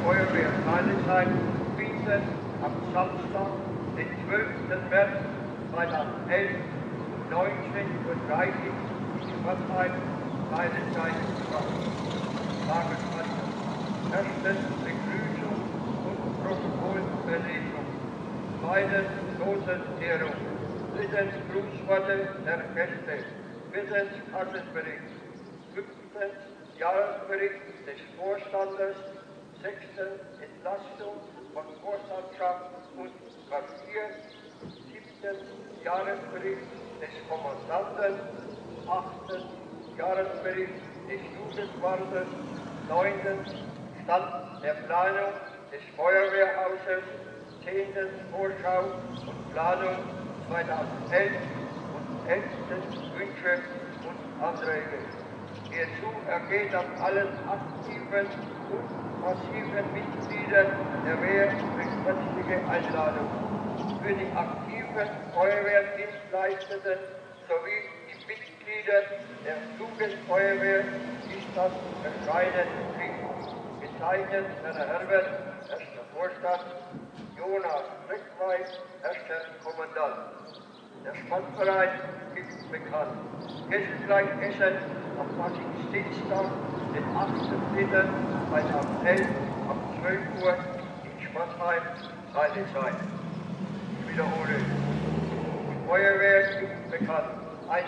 Feuerwehr Rheinland Wiesen am Samstag, den 12. März 2011 um 19:30 Uhr in Schwarzheim, Rheinland Tagesordnung. Erstens Begrüßung und Protokollverlesung. Zweitens Totenehrung. Drittens Grußworte der Gäste. Viertens Kassenbericht. Fünftens Jahresbericht des Vorstandes. Sechstens Entlastung von Vorstandschaft und Quartier. Siebtens Jahresbericht des Kommandanten. Achtens Jahresbericht des Jugendwartes. Neuntens Stand der Planung des Feuerwehrhauses. Zehntens Vorschau und Planung 2011 und 11. Wünsche und Anträge. Hierzu ergeht an allen aktiven und passiven Mitgliedern der Wehr eine herzliche Einladung. Für die aktiven Feuerwehrdienstleistenden sowie die Mitglieder der Jugendfeuerwehr ist das Erscheinen Pflicht. Gezeichnet Herr Herbert, erster Vorstand, Jonas Rechtweit, erster Kommandant. Der Sportverein ist bekannt. Gästgleich Essen am Faschingsdienstag, den 8.3.2011 um 12 Uhr in Schwarzheim, Rheinland. Ich wiederhole. Die Feuerwehr ist bekannt.